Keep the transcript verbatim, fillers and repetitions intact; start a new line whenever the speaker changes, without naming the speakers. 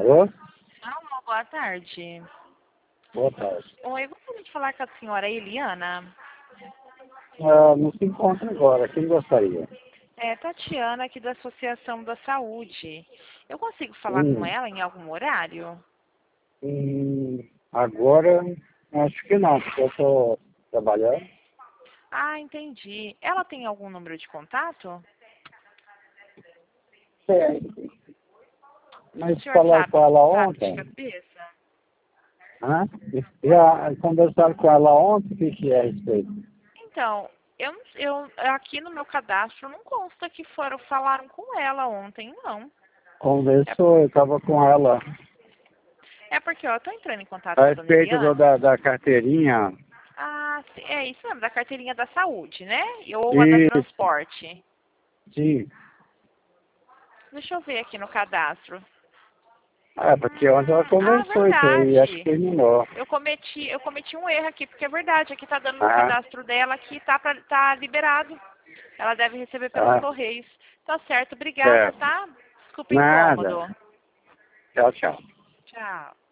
Alô?
Alô, boa tarde.
Boa tarde.
Oi, eu gostaria de falar com a senhora Eliana.
Ah, não se encontra agora. Quem gostaria?
É Tatiana, aqui da Associação da Saúde. Eu consigo falar com
Hum,
ela em algum horário?
hum, agora, acho que não, porque eu estou trabalhando.
Ah, entendi. Ela tem algum número de contato?
É,
O
mas
senhor
falar
sabe,
com ela
sabe de
ontem,
cabeça?
hã? Já conversaram com ela ontem, o que, que é a respeito?
Então, eu, não- eu aqui no meu cadastro não consta que foram falaram com ela ontem, não. É,
Conversou, eu estava com ela
é porque ó, eu tô entrando em contato
a
com a dona
respeito do-
Eliana.
da, da carteirinha.
Ah, sim, é isso mesmo, da carteirinha da saúde, né? Ou a da
Isso,
transporte.
sim.
Deixa eu ver aqui no cadastro.
Ah, porque ontem ela
Hum, ah,
conversou isso aí, acho que
verdade.
terminou.
Eu cometi, eu cometi um erro aqui, porque é verdade, aqui tá dando no
Ah,
cadastro dela que tá, pra, tá liberado. Ela deve receber pelos
ah,
correios. Tá certo, obrigada,
certo.
tá? Desculpa o
Nada.
incômodo.
Tchau, tchau.
Tchau.